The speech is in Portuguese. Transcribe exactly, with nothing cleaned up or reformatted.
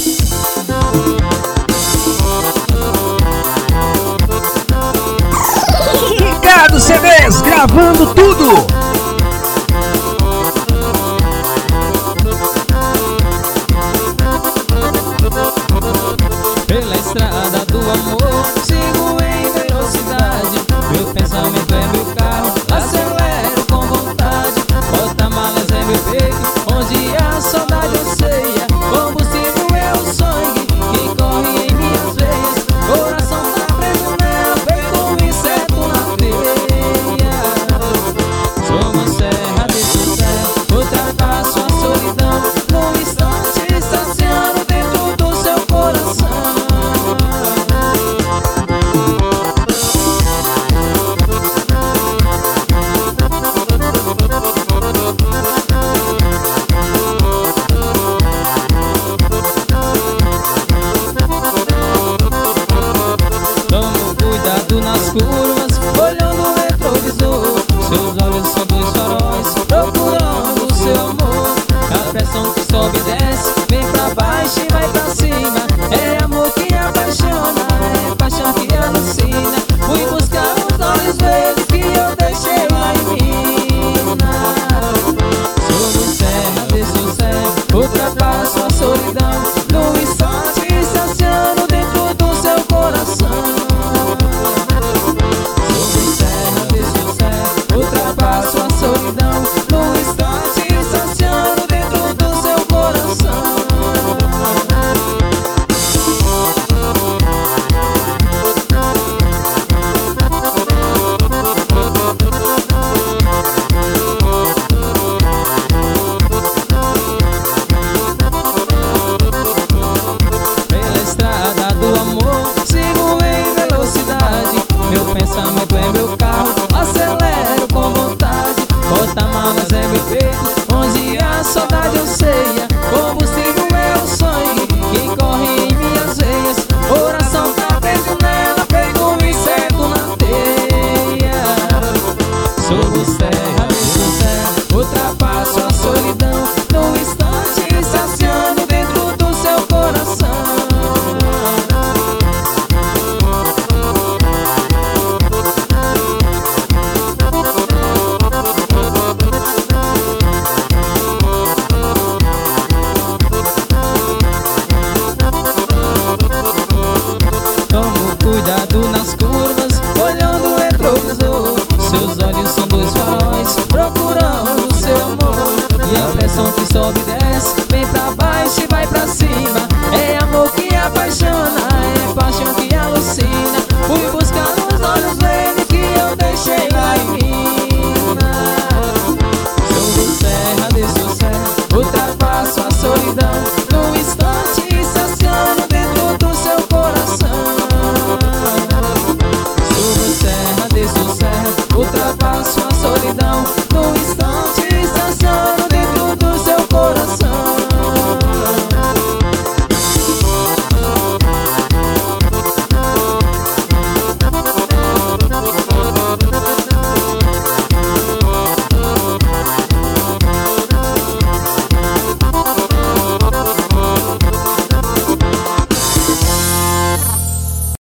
Ricardo C Ds, gravando tudo. Pela estrada do amor, sigo em velocidade. Meu pensamento é meu carro, acelero com vontade. Porta-malas é meu peito, onde a saudade anseia. Combustível é o sangue que corre em minhas veias. Coração tá preso nela, feito um inseto na teia. Sou uma serra de sucesso, ultrapasso a solidão. Num instante estaciono dentro do seu coração. Tomo cuidado nas curvas, olhando o retrovisor. Seus olhos são dois faróis, procurando o seu amor. A pressão que sobe e desce, vem pra baixo e vai pra cima.